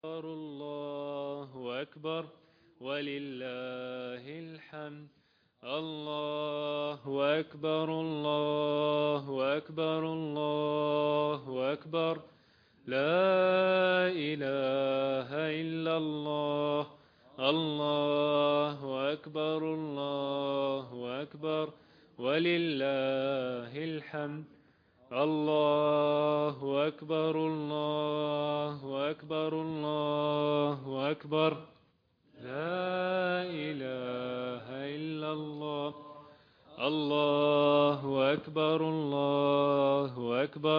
الله أكبر ولله الحمد. الله أكبر الله أكبر الله أكبر. لا إله إلا الله. الله أكبر الله أكبر ولله الحمد. الله أكبر الله أكبر الله أكبر. لا إله إلا الله. الله أكبر الله أكبر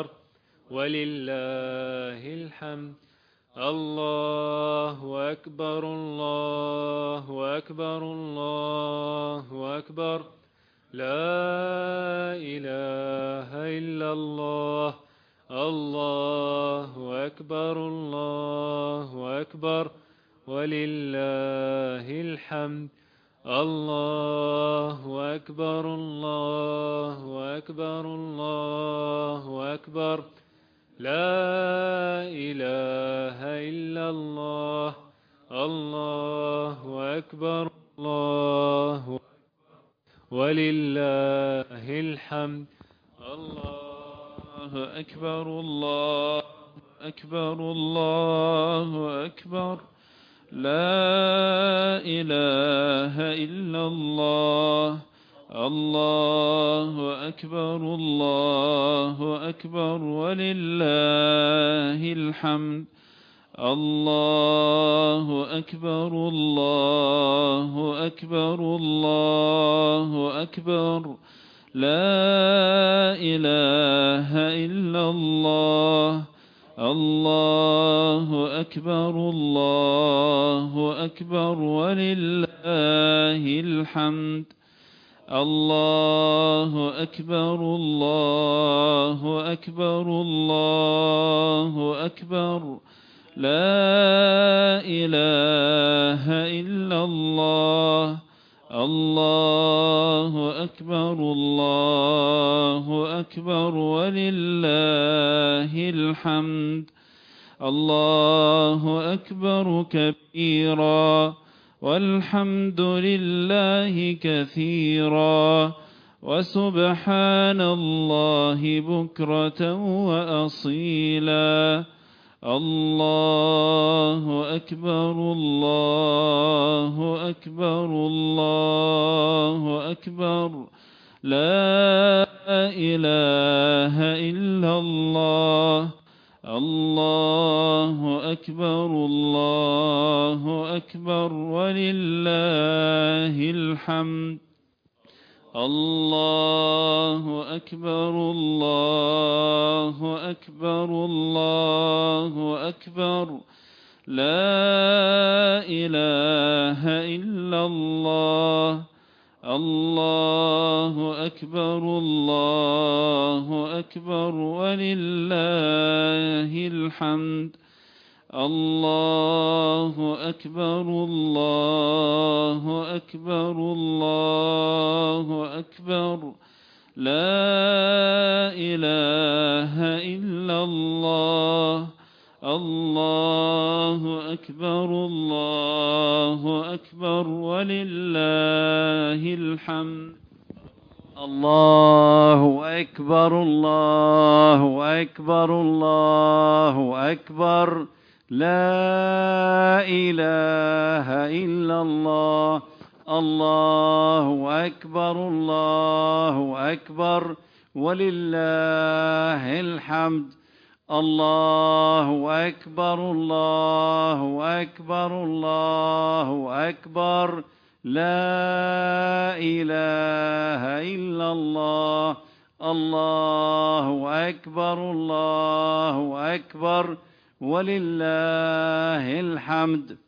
ولله الحمد. الله أكبر الله أكبر الله أكبر. لا إله إلا الله. الله أكبر الله أكبر ولله الحمد. الله أكبر الله أكبر الله أكبر. لا إله إلا الله. الله أكبر الله ولله الحمد. الله أكبر الله أكبر الله أكبر. لا إله إلا الله. الله أكبر الله أكبر ولله الحمد. الله أكبر الله أكبر الله أكبر. لا إله إلا الله. الله أكبر الله أكبر ولله الحمد. الله أكبر الله أكبر الله أكبر. لا إله إلا الله. الله أكبر الله أكبر ولله الحمد. الله أكبر كبيرا والحمد لله كثيرا وسبحان الله بكرة وأصيلا. الله أكبر الله أكبر الله أكبر. لا إله إلا الله. الله أكبر الله أكبر ولله الحمد. الله أكبر الله أكبر الله أكبر. لا إله إلا الله. الله أكبر الله أكبر ولله الحمد. الله أكبر الله أكبر الله أكبر. لا إله إلا الله. الله أكبر الله أكبر ولله الحمد. الله أكبر الله أكبر الله أكبر. لا إله إلا الله. الله أكبر الله أكبر ولله الحمد. الله أكبر الله أكبر الله أكبر. لا إله إلا الله. الله أكبر الله أكبر ولله الحمد.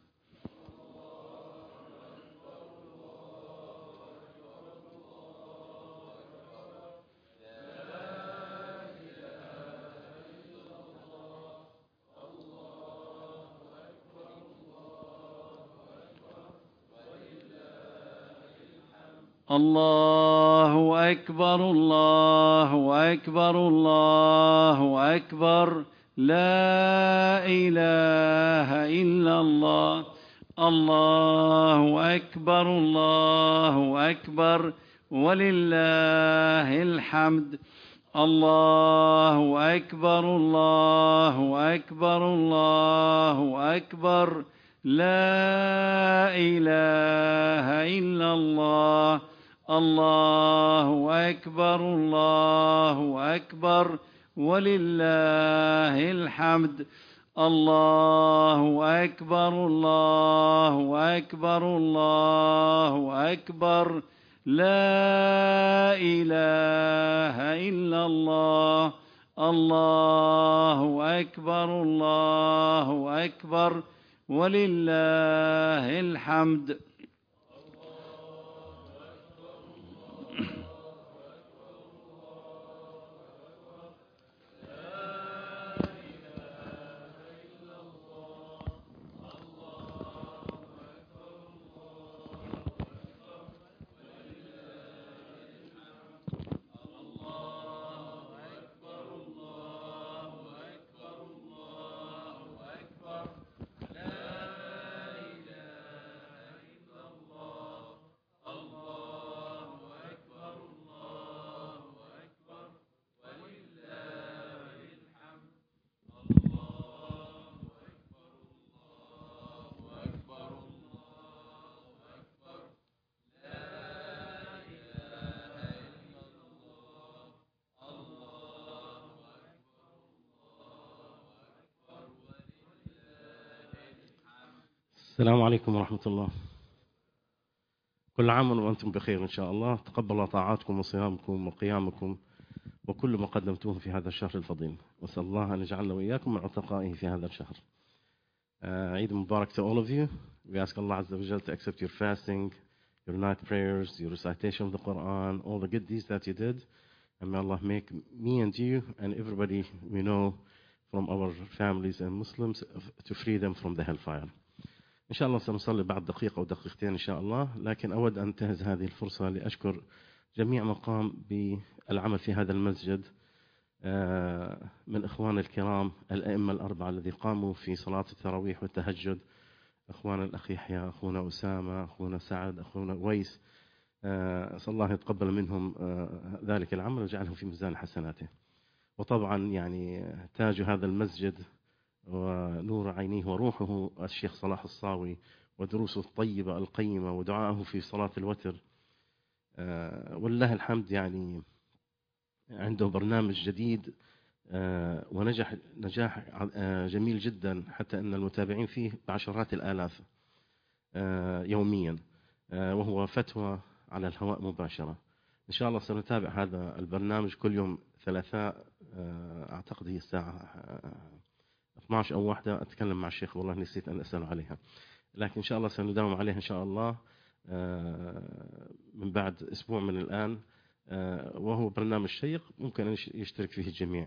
الله أكبر الله أكبر الله أكبر. لا إله إلا الله. الله أكبر الله أكبر ولله الحمد. الله أكبر الله أكبر الله أكبر. لا إله إلا الله. الله أكبر الله أكبر ولله الحمد. الله أكبر الله أكبر الله أكبر. لا إله إلا الله. الله أكبر الله أكبر ولله الحمد. السلام عليكم ورحمة الله. كل عام وأنتم بخير إن شاء الله. تقبل الله طاعاتكم وصيامكم وقيامكم وكل ما قدمتوه في هذا الشهر الفضيل. وأسأل الله أن يجعلنا وإياكم من عتقائه في هذا الشهر. Eid Mubarak to all of you. We ask Allah Azza wa Jal to accept your fasting, your night prayers, your recitation of the Quran, all the good deeds that you did. And may Allah make me and you and everybody we know from our families and Muslims to free them from the hellfire. إن شاء الله سنصلي بعد دقيقة أو دقيقتين إن شاء الله، لكن أود أن أنتهز هذه الفرصة لأشكر جميع من قام بالعمل في هذا المسجد من إخوان الكرام الأئمة الأربعة الذي قاموا في صلاة التراويح والتهجد، أخوان الأخ يحيى، أخونا أسامة، أخونا سعد، أخونا ويس. أسأل الله يتقبل منهم ذلك العمل ويجعله في ميزان حسناته. وطبعا يعني تاج هذا المسجد ونور عينيه وروحه الشيخ صلاح الصاوي ودروسه الطيبة القيمة ودعائه في صلاة الوتر. والله الحمد يعني عنده برنامج جديد ونجح نجاح جميل جدا، حتى أن المتابعين فيه بعشرات الآلاف يوميا، وهو فتوى على الهواء مباشرة. إن شاء الله سنتابع هذا البرنامج كل يوم ثلاثاء، أعتقد هي الساعة 12 أو 1 أتكلم مع الشيخ، والله نسيت أن أسأل عليها، لكن إن شاء الله سنداوم عليها إن شاء الله من بعد أسبوع من الآن. وهو برنامج شيق ممكن أن يشترك فيه الجميع.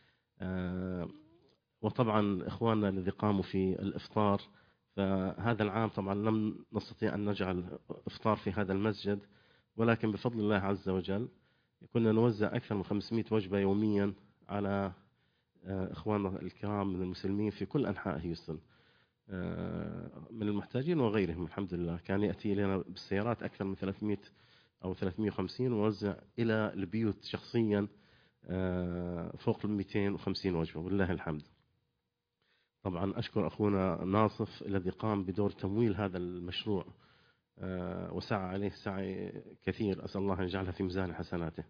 وطبعا إخواننا الذي قاموا في الإفطار، فهذا العام طبعا لم نستطيع أن نجعل إفطار في هذا المسجد، ولكن بفضل الله عز وجل كنا نوزع أكثر من 500 وجبة يوميا على إخواننا الكرام من المسلمين في كل أنحاء هيوستن من المحتاجين وغيرهم. الحمد لله كان يأتي لنا بالسيارات أكثر من 300 أو 350 ووزع إلى البيوت شخصيا فوق 250 وجبة والله الحمد. طبعا أشكر أخونا ناصف الذي قام بدور تمويل هذا المشروع وسعى عليه سعي كثير، أسأل الله أن يجعلها في ميزان حسناته.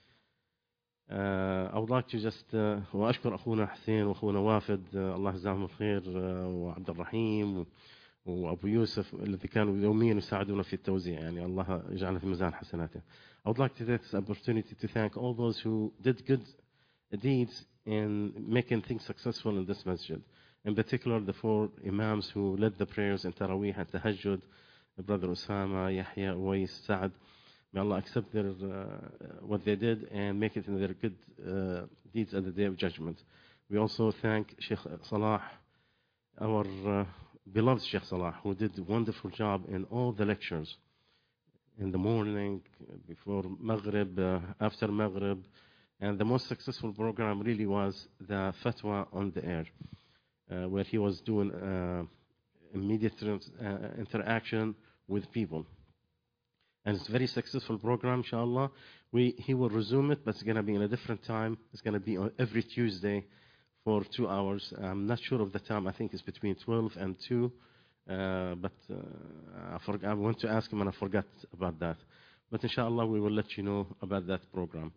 I would like to just وأشكر أخونا حسين وأخونا وافد الله يجزاهم الخير، وعبد الرحيم وأبو يوسف الذي كانوا يوميا يساعدونا في التوزيع، يعني الله يجعلنا في ميزان حسناته. I would like to take this opportunity to thank all those who did good deeds in making things successful in this masjid. In particular, the 4 imams who led the prayers in Taraweeh and Tahajjud, Brother Osama, Yahya, Uwais, Saad. May Allah accept their what they did and make it in their good deeds at the Day of Judgment. We also thank Sheikh Salah, our beloved Sheikh Salah, who did a wonderful job in all the lectures, in the morning, before Maghrib, after Maghrib, And the most successful program really was the Fatwa on the Air, where he was doing immediate interaction with people. And it's a very successful program, inshallah. He will resume it, but it's going to be in a different time. It's going to be on every Tuesday for 2 hours. I'm not sure of the time. I think it's between 12 and 2. But I want to ask him and I forgot about that. But inshallah, we will let you know about that program.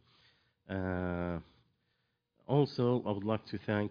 Also, I would like to thank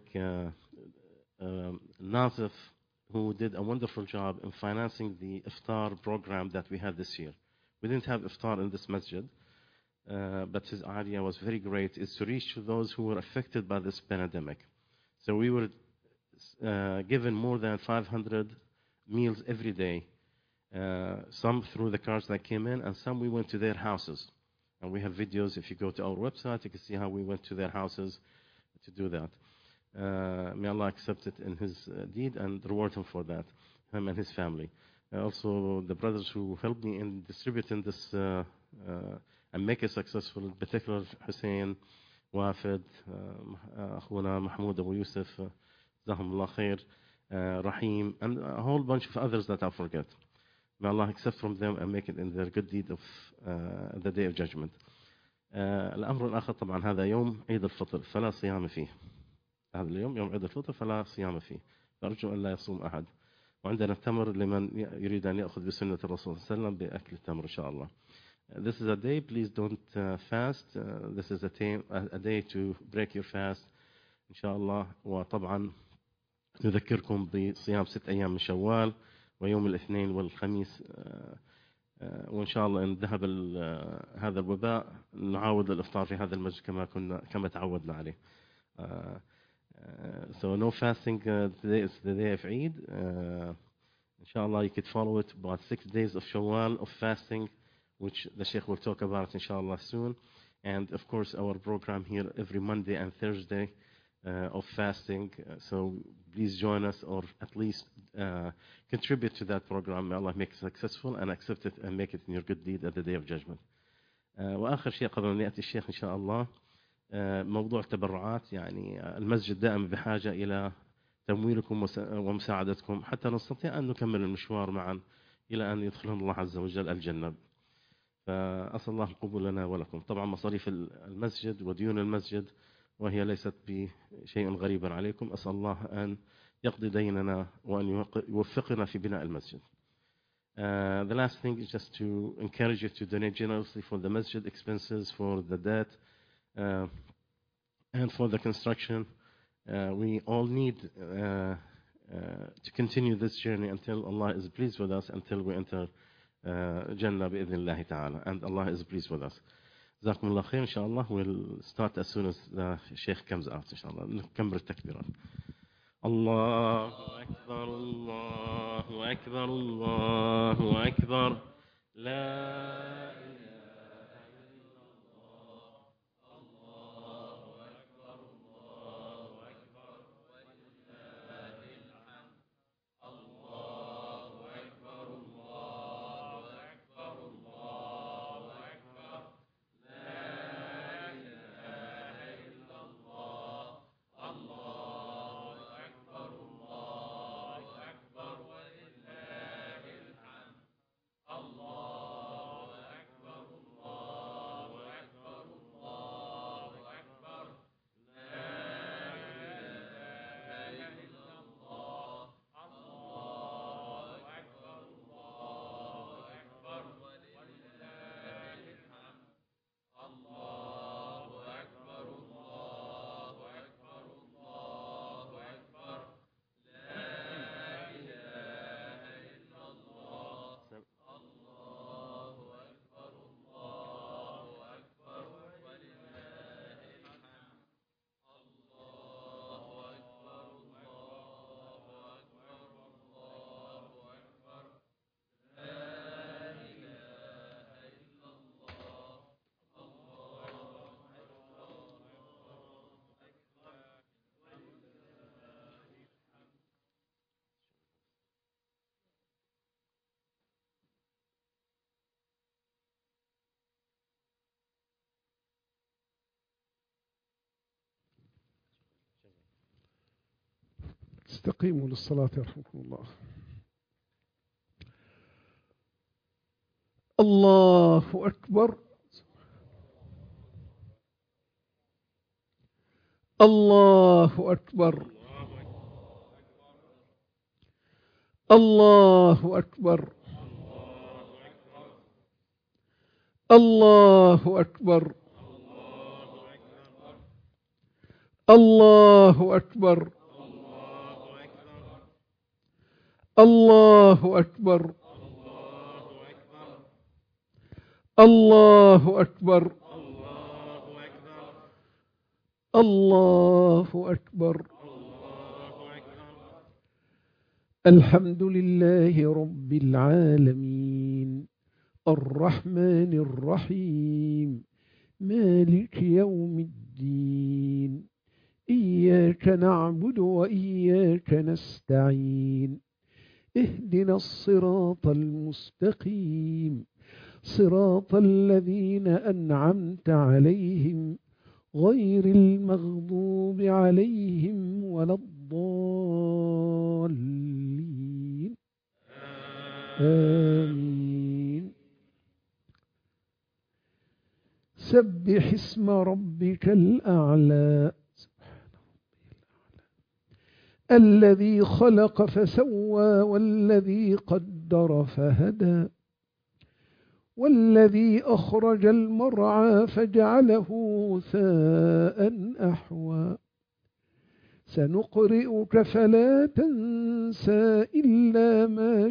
Nazif, who did a wonderful job in financing the iftar program that we had this year. We didn't have iftar in this masjid, but his idea was very great, is to reach to those who were affected by this pandemic. So we were given more than 500 meals every day, some through the cars that came in, and some we went to their houses. And we have videos. If you go to our website, you can see how we went to their houses to do that. May Allah accept it in His deed and reward him for that, him and his family. Also, the brothers who helped me in distributing this and make it successful, in particular Hussein, Wafid, Akhuna Mahmoud Abu Yusuf, Zahmullah Khair, Rahim, and a whole bunch of others that I forget. May Allah accept from them and make it in their good deed of the day of judgment. الأمر الآخر طبعا هذا يوم عيد الفطر فلا صيام فيه. هذا اليوم يوم عيد الفطر فلا صيام فيه. فأرجو أن لا يصوم أحد. وعندنا التمر لمن يريد أن يأخذ بسنة الرسول صلى الله عليه وسلم بأكل التمر إن شاء الله. This is a day, please don't fast. This is a day to break your fast إن شاء الله. وطبعا نذكركم بصيام 6 أيام من شوال ويوم الاثنين والخميس. وإن شاء الله إن ذهب هذا الوباء نعاود الإفطار في هذا المسجد كما تعودنا عليه. So no fasting today is the day of Eid. Inshallah, you could follow it about 6 days of Shawwal of fasting, which the Sheikh will talk about inshallah soon. And of course, our program here every Monday and Thursday of fasting. So please join us, or at least contribute to that program. May Allah make it successful and accept it and make it in your good deed at the day of judgment. وآخر شيء قبل أن يأتي الشيخ إن شاء الله موضوع التبرعات. يعني المسجد دائما بحاجة إلى تمويلكم ومساعدتكم حتى نستطيع أن نكمل المشوار معا إلى أن يدخلنا الله عز وجل الجنة. فأسأل الله القبول لنا ولكم. طبعا مصاريف المسجد وديون المسجد وهي ليست بشيء غريبا عليكم. أسأل الله أن يقضي ديننا وأن يوفقنا في بناء المسجد. The last thing is just to encourage you to donate generously for the masjid expenses, for the debt, and for the construction. We all need to continue this journey until Allah is pleased with us, until we enter Jannah بإذن الله تعالى, and Allah is pleased with us. جزاكم الله خير. إن شاء الله we'll start as soon as the Sheikh comes out. إن شاء الله نكمل التكبيرات. الله أكبر الله أكبر الله أكبر لا استقيموا للصلاة يرحمكم الله. الله أكبر. الله أكبر. الله أكبر. الله أكبر. الله أكبر. الله أكبر. الله أكبر. الله أكبر. الحمد لله رب العالمين الرحمن الرحيم مالك يوم الدين إياك نعبد وإياك نستعين اهدنا الصراط المستقيم صراط الذين أنعمت عليهم غير المغضوب عليهم ولا الضالين آمين. سبح اسم ربك الأعلى الذي خلق فسوى والذي قدر فهدى والذي أخرج المرعى فجعله غثاء أحوى سنقرئك فلا تنسى إلا ما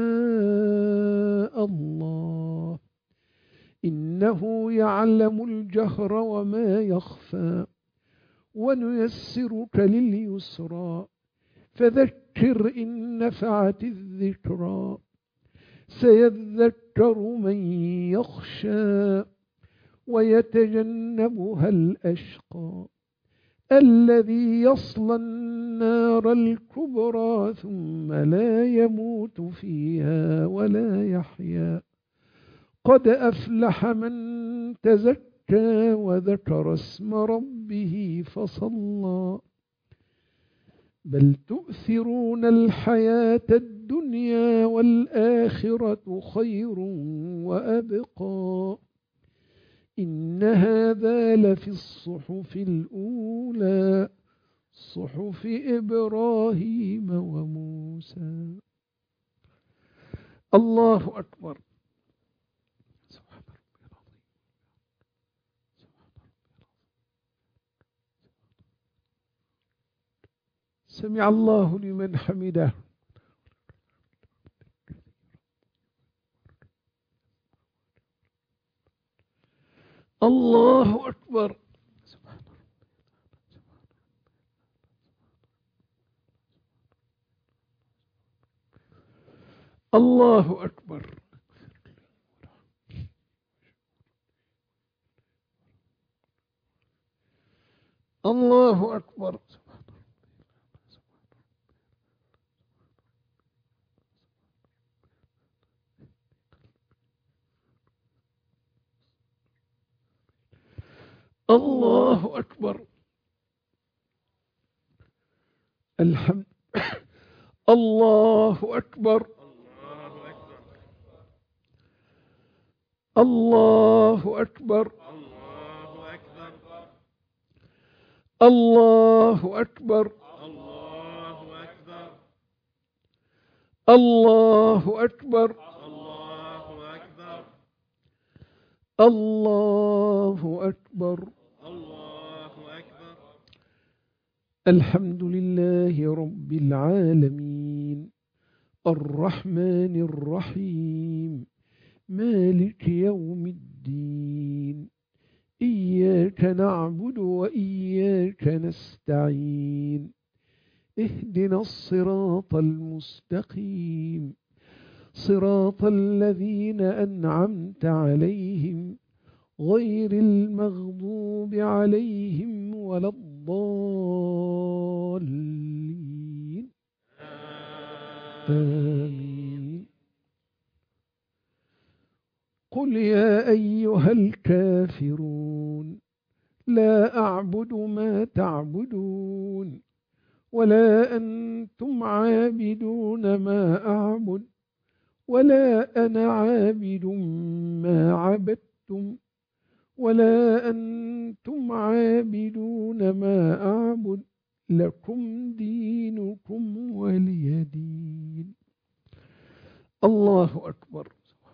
شاء الله إنه يعلم الجهر وما يخفى ونيسرك لليسرى فذكر إن نفعت الذكرى سيذكر من يخشى ويتجنبها الأشقى الذي يصلى النار الكبرى ثم لا يموت فيها ولا يحيا قد أفلح من تزكى وذكر اسم ربه فصلى بل تؤثرون الحياة الدنيا والآخرة خير وأبقى إن هذا لفي الصحف الأولى صحف إبراهيم وموسى. الله أكبر. سمع الله لمن حمده. الله أكبر. الله أكبر. الله أكبر. الله أكبر. الحمد. الله أكبر. الله أكبر. الله أكبر. الله أكبر. الله أكبر. الحمد لله رب العالمين الرحمن الرحيم مالك يوم الدين إياك نعبد وإياك نستعين اهدنا الصراط المستقيم صراط الذين أنعمت عليهم غير المغضوب عليهم ولا الضالين آمين. قل يا أيها الكافرون لا أعبد ما تعبدون ولا أنتم عابدون ما أعبد ولا أنا عابد ما عبدتم ولا أنتم عابدون ما أعبد لكم دينكم ولي دين. الله أكبر.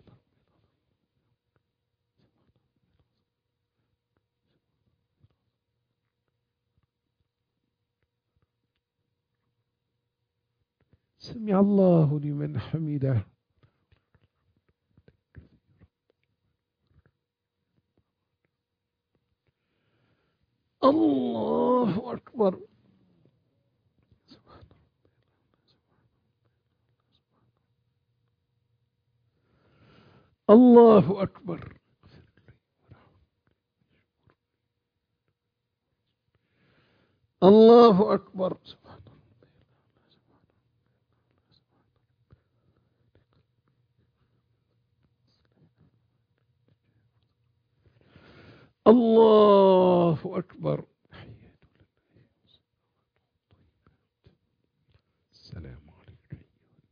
سمع الله لمن حمده. الله أكبر. الله أكبر. الله أكبر. الله أكبر. السلام عليكم.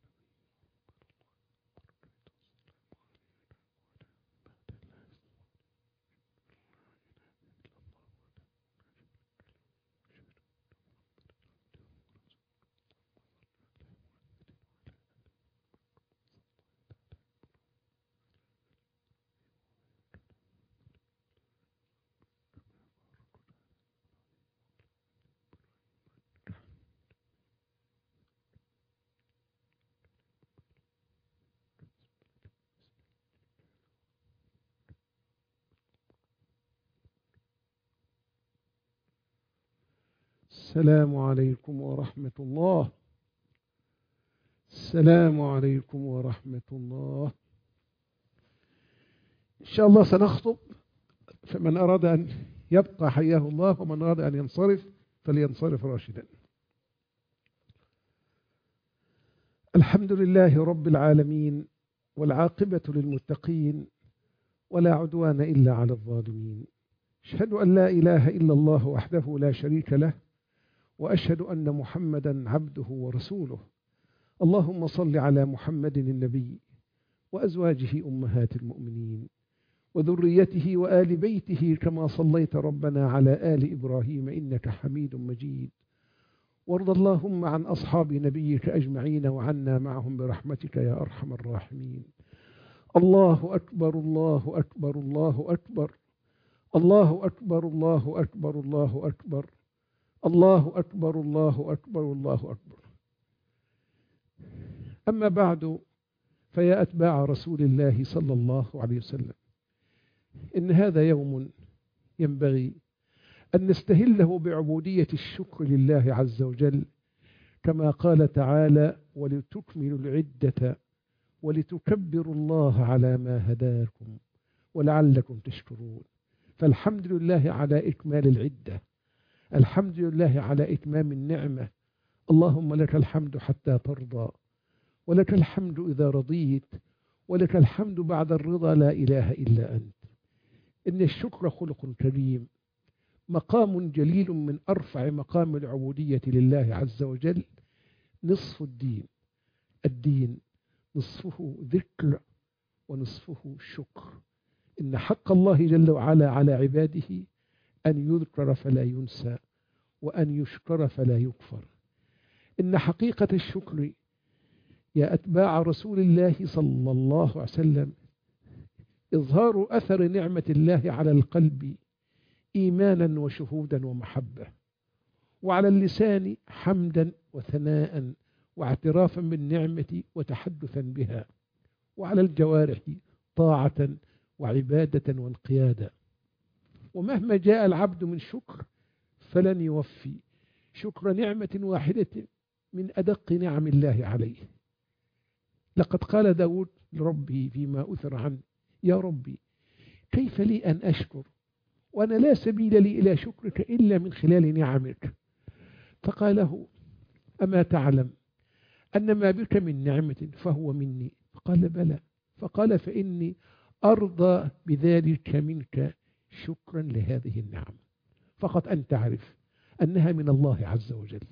السلام عليكم ورحمة الله. السلام عليكم ورحمة الله. إن شاء الله سنخطب، فمن أراد أن يبقى حياه الله، ومن أراد أن ينصرف فلينصرف راشدا. الحمد لله رب العالمين، والعاقبة للمتقين، ولا عدوان إلا على الظالمين. أشهد أن لا إله إلا الله وحده لا شريك له، وأشهد أن محمدا عبده ورسوله. اللهم صل على محمد النبي وأزواجه أمهات المؤمنين وذريته وآل بيته، كما صليت ربنا على آل إبراهيم إنك حميد مجيد. وارض اللهم عن أصحاب نبيك أجمعين، وعنا معهم برحمتك يا أرحم الراحمين. الله أكبر. الله أكبر. الله أكبر. الله أكبر. الله أكبر. الله أكبر. الله أكبر. الله أكبر. الله أكبر. أما بعد، فيا أتباع رسول الله صلى الله عليه وسلم، إن هذا يوم ينبغي أن نستهله بعبودية الشكر لله عز وجل، كما قال تعالى: ولتكملوا العدة ولتكبروا الله على ما هداكم ولعلكم تشكرون. فالحمد لله على إكمال العدة، الحمد لله على إتمام النعمة. اللهم لك الحمد حتى ترضى، ولك الحمد إذا رضيت، ولك الحمد بعد الرضا، لا إله إلا أنت. إن الشكر خلق كريم، مقام جليل من أرفع مقام العبودية لله عز وجل. نصف الدين، الدين نصفه ذكر ونصفه شكر. إن حق الله جل وعلا على عباده أن يذكر فلا ينسى، وأن يشكر فلا يكفر. إن حقيقة الشكر يا أتباع رسول الله صلى الله عليه وسلم إظهار أثر نعمة الله على القلب إيمانا وشهودا ومحبة، وعلى اللسان حمدا وثناء واعترافا بالنعمة وتحدثا بها، وعلى الجوارح طاعة وعبادة وانقيادا. ومهما جاء العبد من شكر فلن يوفي شكر نعمة واحدة من أدق نعم الله عليه. لقد قال داود لربه فيما أثر عنه: يا ربي كيف لي أن أشكر وأنا لا سبيل لي إلى شكرك إلا من خلال نعمك. فقال له: أما تعلم أن ما بك من نعمة فهو مني؟ فقال: بلى. فقال: فإني أرضى بذلك منك شكرا لهذه النعم، فقط أن تعرف أنها من الله عز وجل.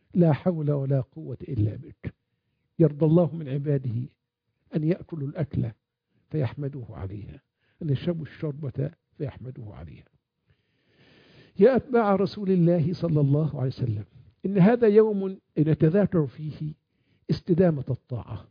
لا حول ولا قوة إلا بك. يرضى الله من عباده أن يأكلوا الأكلة فيحمدوه عليها، أن يشربوا الشربة فيحمدوه عليها. يا أتباع رسول الله صلى الله عليه وسلم، إن هذا يوم نتذاكر فيه استدامة الطاعة.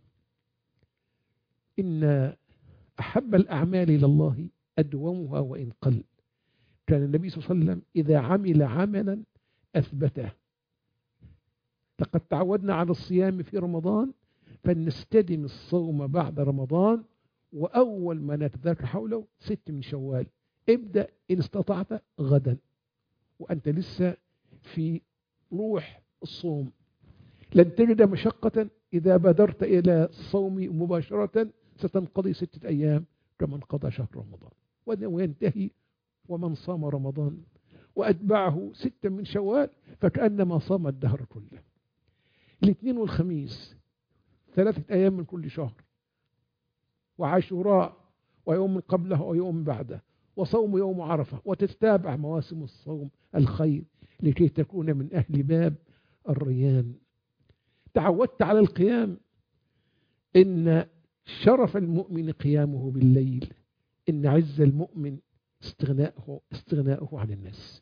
إن أحب الأعمال إلى الله أدومها وإن قل. كان النبي صلى الله عليه وسلم إذا عمل عملا أثبته. لقد تعودنا على الصيام في رمضان، فلنستدم الصوم بعد رمضان، وأول ما نتذاكر حوله 6 من شوال. ابدأ إن استطعت غدا وأنت لسه في روح الصوم. لن تجد مشقة إذا بادرت إلى الصوم مباشرة، ستنقضي 6 أيام كما انقضى شهر رمضان وينتهي. ومن صام رمضان وأتبعه 6 من شوال فكأنما صام الدهر كله. الاثنين والخميس 3 أيام من كل شهر، وعاشوراء ويوم قبله ويوم بعده، وصوم يوم عرفة، وتتابع مواسم الصوم الخير لكي تكون من أهل باب الريان. تعودت على القيام. إن شرف المؤمن قيامه بالليل، إن عز المؤمن استغناؤه عن الناس.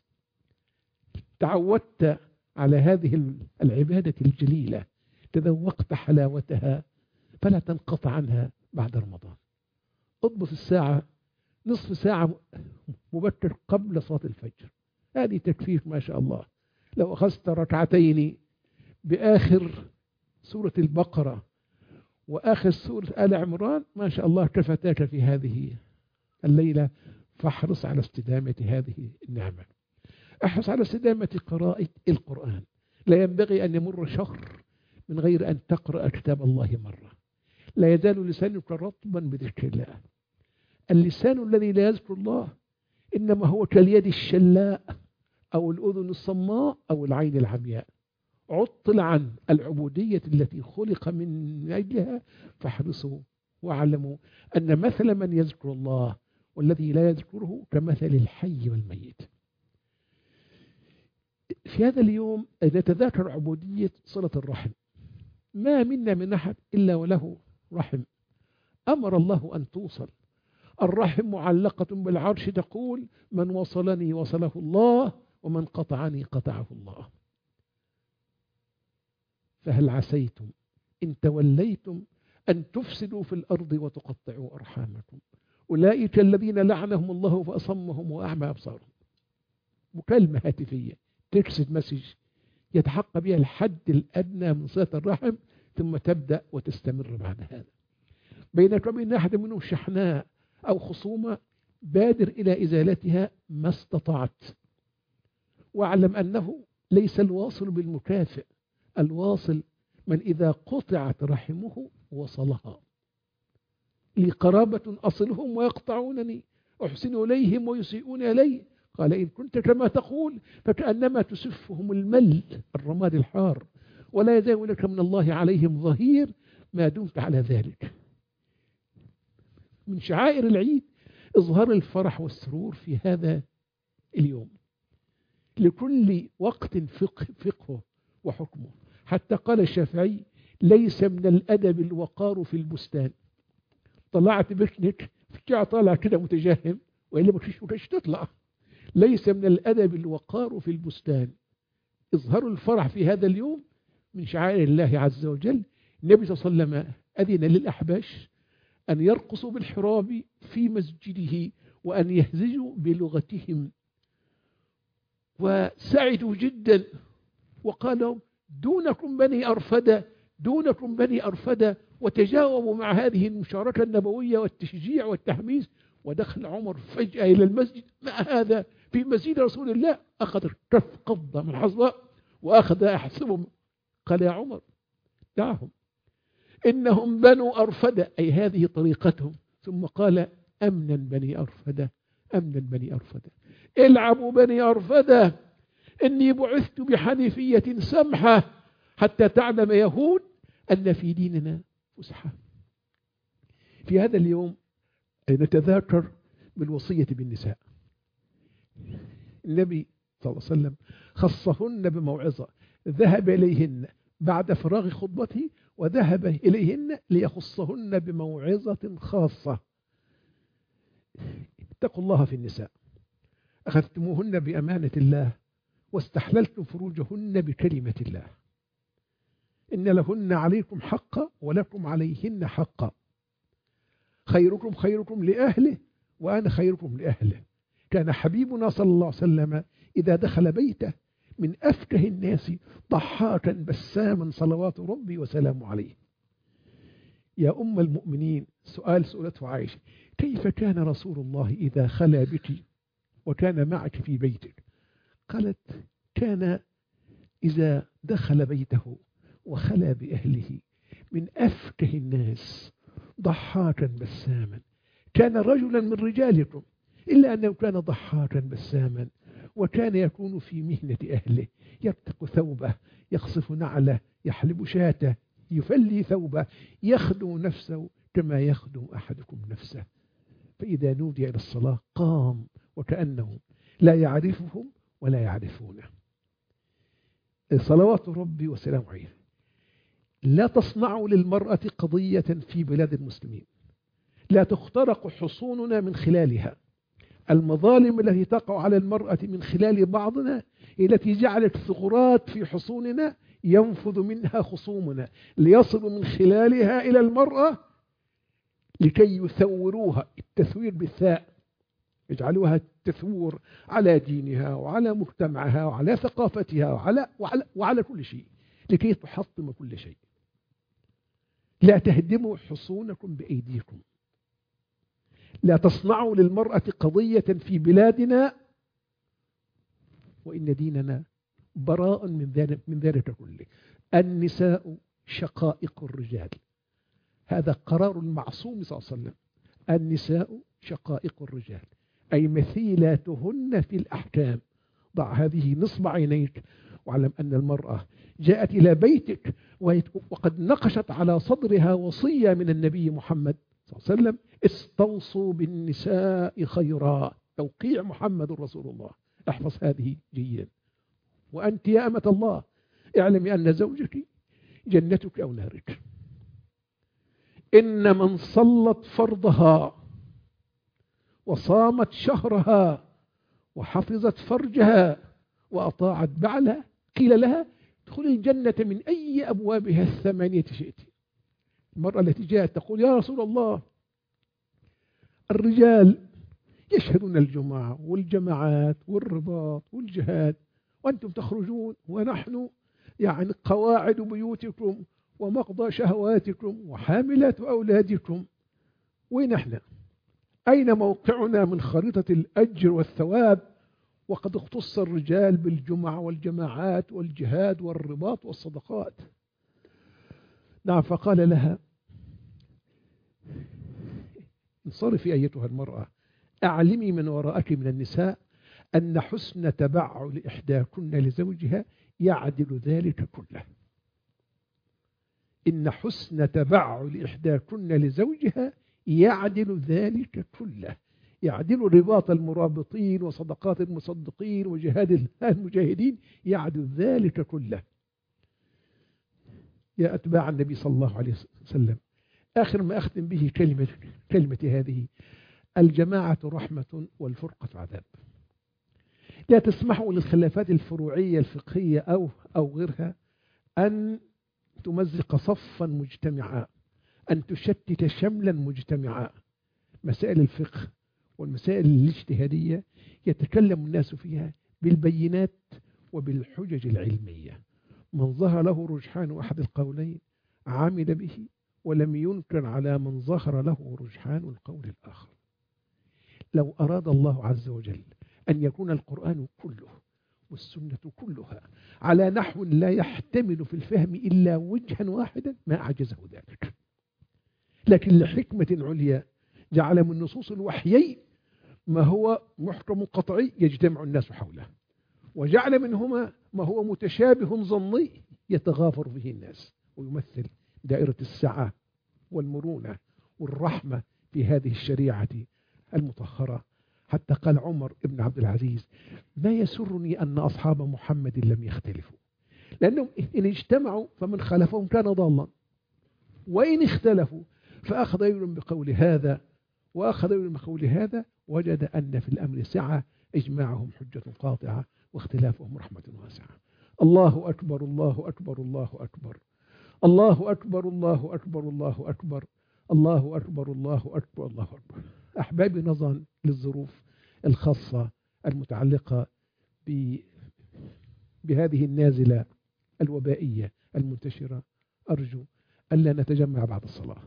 تعودت على هذه العبادة الجليلة، تذوقت حلاوتها فلا تنقطع عنها بعد رمضان. اضبط الساعة نصف ساعة مبكر قبل صلاة الفجر، هذه تكفيك ما شاء الله. لو أخذت ركعتين بآخر سورة البقرة وآخر سورة آل عمران ما شاء الله كفتاك في هذه الليلة. فاحرص على استدامة هذه النعمة. احرص على استدامة قراءة القرآن. لا ينبغي أن يمر شهر من غير أن تقرأ كتاب الله مرة. لا يزال لسانك رطبا بذكر الله. اللسان الذي لا يذكر الله إنما هو كاليد الشلاء أو الأذن الصماء أو العين العمياء. عطل عن العبودية التي خلق من أجلها. فاحرصوا واعلموا أن مثل من يذكر الله والذي لا يذكره كمثل الحي والميت. في هذا اليوم نتذاكر عبودية صلة الرحم. ما منا من أحد إلا وله رحم أمر الله أن توصل. الرحم معلقة بالعرش تقول: من وصلني وصله الله ومن قطعني قطعه الله. فهل عسيتم إن توليتم أن تفسدوا في الأرض وتقطعوا أرحامكم؟ أولئك الذين لعنهم الله فأصمهم وأعمى أبصارهم. مكالمة هاتفية تكسد مسج يتحقق بها الحد الأدنى من صلة الرحم، ثم تبدأ وتستمر بعد هذا. بينك وبين أحد منهم شحناء أو خصومة، بادر إلى إزالتها ما استطعت. واعلم أنه ليس الواصل بالمكافئ. الواصل من إذا قطعت رحمه وصلها. لي قرابة أصلهم ويقطعونني، أحسن إليهم ويسيئون إلي. قال: إن كنت كما تقول فكأنما تسفهم المل الرماد الحار، ولا يزال لك من الله عليهم ظهير ما دمت على ذلك. من شعائر العيد إظهار الفرح والسرور في هذا اليوم. لكل وقت فقهه وحكمه. حتى قال الشافعي: ليس من الأدب الوقار في البستان. طلعت بكنك طالع كده متجهم وإلا مكش تطلع. ليس من الأدب الوقار في البستان. إظهار الفرح في هذا اليوم من شعائر الله عز وجل. النبي صلى الله عليه وسلم أذن للأحباش أن يرقصوا بالحراب في مسجده وأن يهزجوا بلغتهم، وسعدوا جدا وقالوا: دونكم بني أرفدة، دونكم بني أرفدة. وتجاوبوا مع هذه المشاركة النبوية والتشجيع والتحميس. ودخل عمر فجأة إلى المسجد مع هذا في مسجد رسول الله، أخذ كف قبضة من حصبة وأخذ يحسبهم. قال: يا عمر دعهم، إنهم بنو أرفدة، أي هذه طريقتهم. ثم قال: أمنا بني أرفدة، أمنا بني أرفدة، العبوا بني أرفدة، إني بعثت بحنيفية سمحة حتى تعلم يهود أن في ديننا فسحة. في هذا اليوم نتذاكر بالوصية بالنساء. النبي صلى الله عليه وسلم خصهن بموعظة. ذهب إليهن بعد فراغ خطبته، وذهب إليهن ليخصهن بموعظة خاصة. اتقوا الله في النساء، أخذتموهن بأمانة الله واستحللتم فروجهن بكلمة الله. إن لهن عليكم حقا ولكم عليهن حقا. خيركم خيركم لأهله وأنا خيركم لأهله. كان حبيبنا صلى الله عليه وسلم إذا دخل بيته من أفكه الناس ضحاكا بساما صلوات ربي وسلامه عليه. يا أم المؤمنين، سؤال سألته عائشة: كيف كان رسول الله إذا خلا بك وكان معك في بيتك؟ قالت: كان إذا دخل بيته وخلا بأهله من أفكه الناس ضحاكا بساما. كان رجلا من رجالكم إلا أنه كان ضحاكا بساما، وكان يكون في مهنة أهله، يرتق ثوبه، يقصف نعله، يحلب شاته، يفلي ثوبه، يخدم نفسه كما يخدم أحدكم نفسه. فإذا نودي إلى الصلاة قام وكأنه لا يعرفهم ولا يعرفونه. صلوات ربي وسلامه عليه. لا تصنعوا للمرأة قضية في بلاد المسلمين، لا تخترق حصوننا من خلالها. المظالم التي تقع على المرأة من خلال بعضنا التي جعلت ثغرات في حصوننا ينفذ منها خصومنا ليصلوا من خلالها إلى المرأة لكي يثوروها، التثوير بالثاء، يجعلوها تثور على دينها وعلى مجتمعها وعلى ثقافتها وعلى كل شيء، لكي تحطم كل شيء. لا تهدموا حصونكم بأيديكم. لا تصنعوا للمرأة قضية في بلادنا، وإن ديننا براء من ذلك كله. النساء شقائق الرجال، هذا قرار المعصوم صلى الله عليه وسلم. النساء شقائق الرجال، أي مثيلاتهن في الأحكام. ضع هذه نصب عينيك واعلم أن المرأة جاءت إلى بيتك وقد نقشت على صدرها وصية من النبي محمد صلى الله عليه وسلم: استوصوا بالنساء خيرا. توقيع محمد رسول الله. احفظ هذه جيدا. وأنت يا أمة الله اعلمي أن زوجك جنتك أو نارك. إن من صلت فرضها وصامت شهرها وحفظت فرجها وأطاعت بعلها قيل لها: ادخلي الجنة من أي أبوابها الثمانية شئت. المرأة التي جاءت تقول: يا رسول الله، الرجال يشهدون الجمعة والجماعات والرباط والجهاد، وأنتم تخرجون ونحن يعني قواعد بيوتكم ومقضى شهواتكم وحاملات أولادكم، وين احنا؟ أين موقعنا من خريطة الأجر والثواب؟ وقد اختص الرجال بالجمعة والجماعات والجهاد والرباط والصدقات. نعم. فقال لها: انصرفي أيتها المرأة، أعلمي من وراءك من النساء أن حسن تبعل إحداكن لزوجها يعدل ذلك كله. إن حسن تبعل إحداكن لزوجها يعدل ذلك كله. يعدل رباط المرابطين وصدقات المصدقين وجهاد المجاهدين، يعدل ذلك كله. يا أتباع النبي صلى الله عليه وسلم، آخر ما أختم به كلمة هذه: الجماعة رحمة والفرقة عذاب. لا تسمحوا للخلافات الفروعية الفقهية أو غيرها أن تمزق صفا مجتمعا، أن تشتت شملا مجتمعا. مسائل الفقه والمسائل الاجتهادية يتكلم الناس فيها بالبينات وبالحجج العلمية. من ظهر له رجحان أحد القولين عمل به، ولم ينكر على من ظهر له رجحان القول الآخر. لو أراد الله عز وجل أن يكون القرآن كله والسنة كلها على نحو لا يحتمل في الفهم إلا وجها واحدا ما أعجزه ذلك، لكن لحكمة عليا جعل من نصوص الوحيين ما هو محكم قطعي يجتمع الناس حوله، وجعل منهما ما هو متشابه ظني يتغافر به الناس، ويمثل دائرة السعة والمرونة والرحمة في هذه الشريعة المطهرة. حتى قال عمر بن عبد العزيز: ما يسرني أن أصحاب محمد لم يختلفوا، لأنهم إن اجتمعوا فمن خالفهم كان ضالا، وإن اختلفوا فأخذ يؤمن بقول هذا وأخذ يؤمن بقول هذا، وجد أن في الأمر سعة، إجماعهم حجة قاطعة واختلافهم رحمة واسعة. الله أكبر الله أكبر الله أكبر الله أكبر الله أكبر الله أكبر الله أكبر الله أكبر الله أكبر. أحبابي، نظرا للظروف الخاصة المتعلقة بهذه النازلة الوبائية المنتشرة، أرجو ألا نتجمع بعد الصلاة.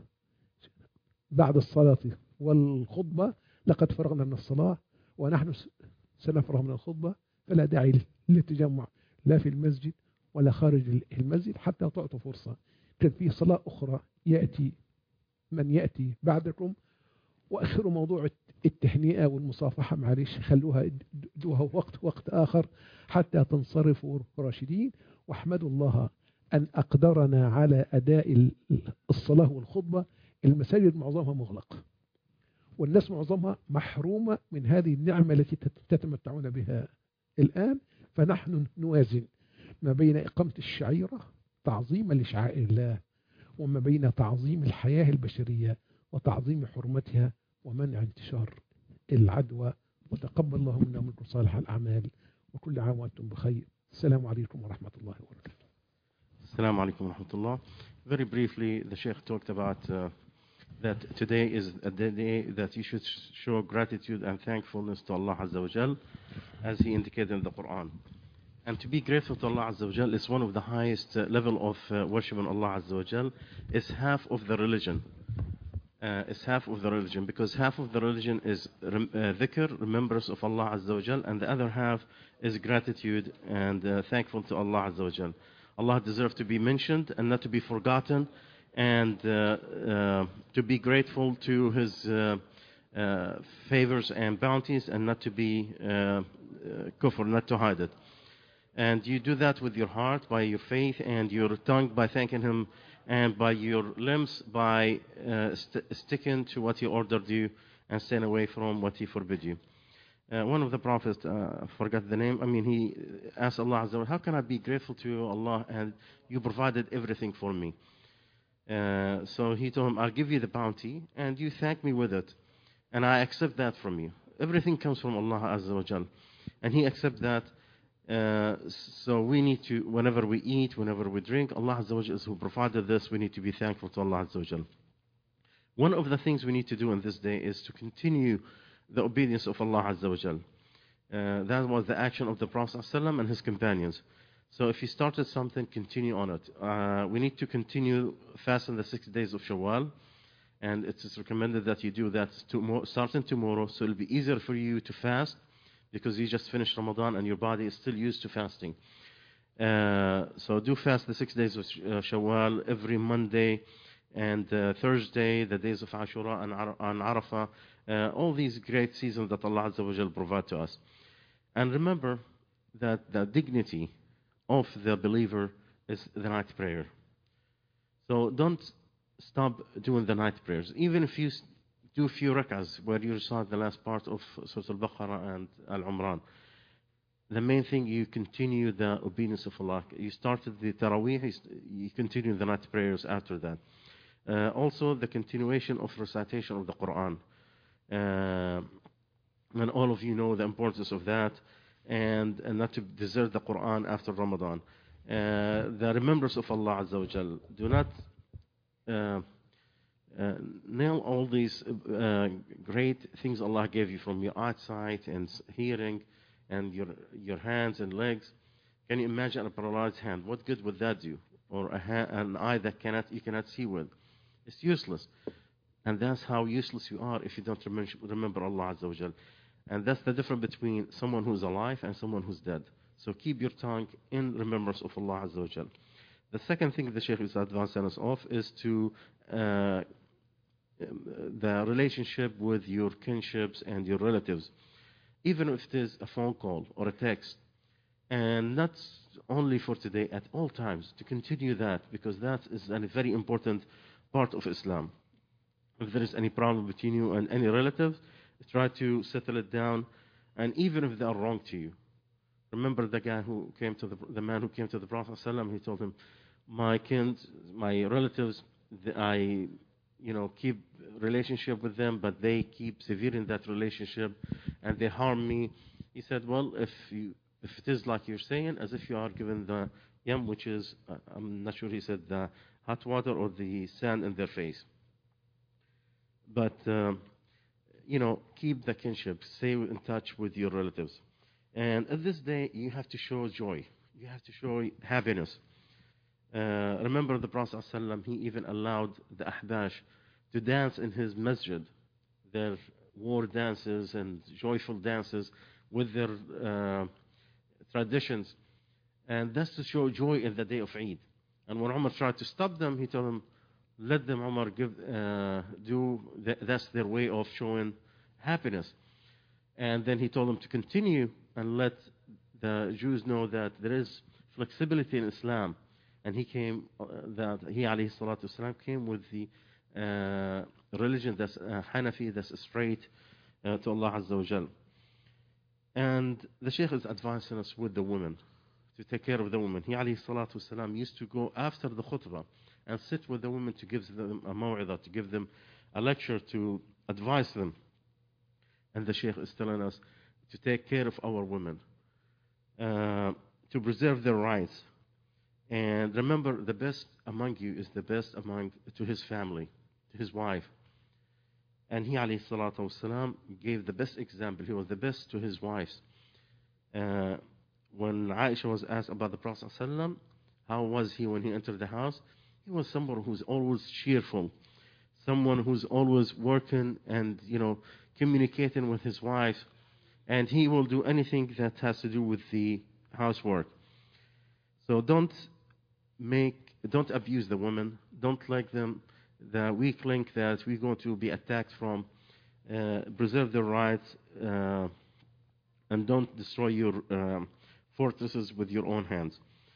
بعد الصلاة والخطبة لقد فرغنا من الصلاة ونحن سنفرغ من الخطبة، فلا داعي للتجمع لا في المسجد ولا خارج المسجد حتى تعطوا فرصة. كان في صلاة أخرى يأتي من يأتي بعدكم، وأخروا موضوع التهنئة والمصافحة، معلش خلوها دوها وقت آخر حتى تنصرفوا راشدين. واحمدوا الله أن أقدرنا على أداء الصلاة والخطبة. المساجد معظمها مغلق والناس معظمها محرومة من هذه النعمة التي تتمتعون بها الآن، فنحن نوازن ما بين إقامة الشعيرة تعظيما لشعائر الله، وما بين تعظيم الحياة البشرية وتعظيم حرمتها ومنع انتشار العدوى. وتقبل الله منا ومنكم صالح الأعمال، وكل عام وأنتم بخير. السلام عليكم ورحمة الله وبركاته. Assalamu alaikum wa rahmatullah. Very briefly, the Sheikh talked about that today is a day that you should show gratitude and thankfulness to Allah Azza wa Jal, as He indicated in the Quran. And to be grateful to Allah Azza wa Jal is one of the highest level of worship in Allah Azza wa Jal. It's half of the religion. It's half of the religion, because half of the religion is dhikr, remembrance of Allah Azza wa Jal, and the other half is gratitude and thankful to Allah Azza wa Jal. Allah deserves to be mentioned and not to be forgotten, and to be grateful to His favors and bounties, and not to be kufr, not to hide it. And you do that with your heart, by your faith, and your tongue by thanking Him, and by your limbs by sticking to what He ordered you and staying away from what He forbid you. One of the prophets, I forgot the name, he asked Allah Azza wa Jalla, how can I be grateful to you, Allah, and you provided everything for me? So he told him, I'll give you the bounty, and you thank me with it, and I accept that from you. Everything comes from Allah Azza wa Jalla, and He accepts that. So we need to, whenever we eat, whenever we drink, Allah Azza wa Jalla is who provided this. We need to be thankful to Allah Azza wa Jalla. One of the things we need to do on this day is to continue the obedience of Allah Azza wa Jalla. That was the action of the Prophet ﷺ and his companions. So if you started something, continue on it. We need to continue fasting the 6 days of Shawwal, and it is recommended that you do that starting tomorrow, so it'll be easier for you to fast, because you just finished Ramadan and your body is still used to fasting. So do fast the 6 days of Shawwal every Monday and Thursday, the days of Ashura and Arafah, all these great seasons that Allah Azza wa Jal provide to us. And remember that the dignity of the believer is the night prayer. So don't stop doing the night prayers. Even if you do a few rak'ahs where you recite the last part of Surah Al-Baqarah and Al-Umran, the main thing, you continue the obedience of Allah. You started the Taraweeh, you continue the night prayers after that. Also, the continuation of recitation of the Quran. And all of you know the importance of that, and not to desert the Quran after Ramadan. The remembrance of Allah Azza wa Jal. Do not nail all these great things Allah gave you from your eyesight and hearing and your hands and legs. Can you imagine a paralyzed hand? What good would that do? Or an eye that you cannot see with? It's useless. And that's how useless you are if you don't remember Allah Azza wa Jal. And that's the difference between someone who's alive and someone who's dead. So keep your tongue in remembrance of Allah Azza wa Jal. The second thing the Shaykh is advancing us off is to the relationship with your kinships and your relatives. Even if it is a phone call or a text. And not only for today, at all times, to continue that, because that is a very important part of Islam. If there is any problem between you and any relative, try to settle it down. And even if they are wrong to you, Remember the guy who came to the man who came to the Prophet ﷺ, he told him, my relatives, I keep relationship with them, but they keep severing that relationship and they harm me. He said, well, if it is like you're saying, as if you are given the yam, which is, I'm not sure he said the hot water or the sand in their face. But, keep the kinship, stay in touch with your relatives. And at this day, you have to show joy. You have to show happiness. Remember the Prophet ﷺ, he even allowed the Ahbash to dance in his masjid, their war dances and joyful dances with their traditions. And that's to show joy in the day of Eid. And when Umar tried to stop them, he told them, let them, Umar, that's their way of showing happiness. And then he told them to continue and let the Jews know that there is flexibility in Islam. And he came, alayhi salatu wasalam, came with the religion that's Hanafi, that's straight to Allah Azza wa Jal. And the Shaykh is advising us with the women, to take care of the women. He alayhi salatu wasalam used to go after the khutbah and sit with the women to give them a maw'idah, to give them a lecture, to advise them. And the Shaykh is telling us to take care of our women, to preserve their rights. And remember, the best among you is the best to his family, to his wife. And he, alayhi salatu wasalam, gave the best example. He was the best to his wives. When Aisha was asked about the Prophet ﷺ, how was he when he entered the house? He was someone who's always cheerful, someone who's always working and, communicating with his wife. And he will do anything that has to do with the housework. So don't abuse the women. Don't like them, the weak link that we're going to be attacked from. Preserve their rights, and don't destroy your fortresses with your own hands.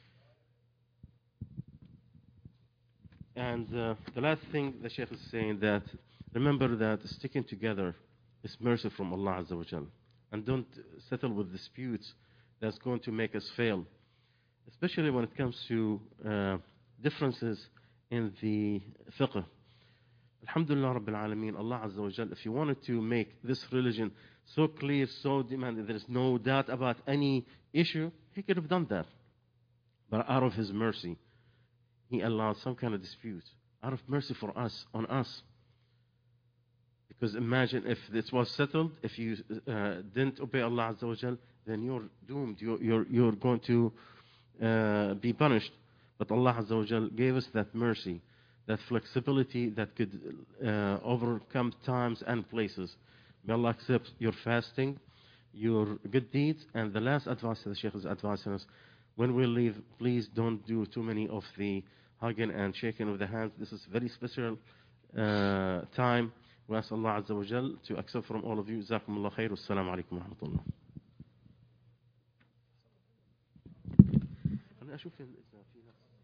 And the last thing the Shaykh is saying, that remember that sticking together is mercy from Allah Azza wa Jal. And don't settle with disputes that's going to make us fail, especially when it comes to differences in the fiqh. Alhamdulillah Rabbil Alameen, Allah Azza wa Jal, if He wanted to make this religion so clear, so demanding, there is no doubt about any issue, He could have done that. But out of His mercy, He allowed some kind of dispute, out of mercy for us, on us. Because imagine if this was settled, if you didn't obey Allah Azza wa Jal, then you're doomed, you're going to be punished. But Allah Azza wa Jal gave us that mercy, that flexibility that could overcome times and places. May Allah accept your fasting, your good deeds. And the last advice that the Shaykh is advising us, when we leave, please don't do too many of the hugging and shaking of the hands. This is a very special time. We ask Allah Azza wa Jal to accept from all of you. Jazakumullah khair. Wassalamu alaikum wa rahmatullah. أنا أشوف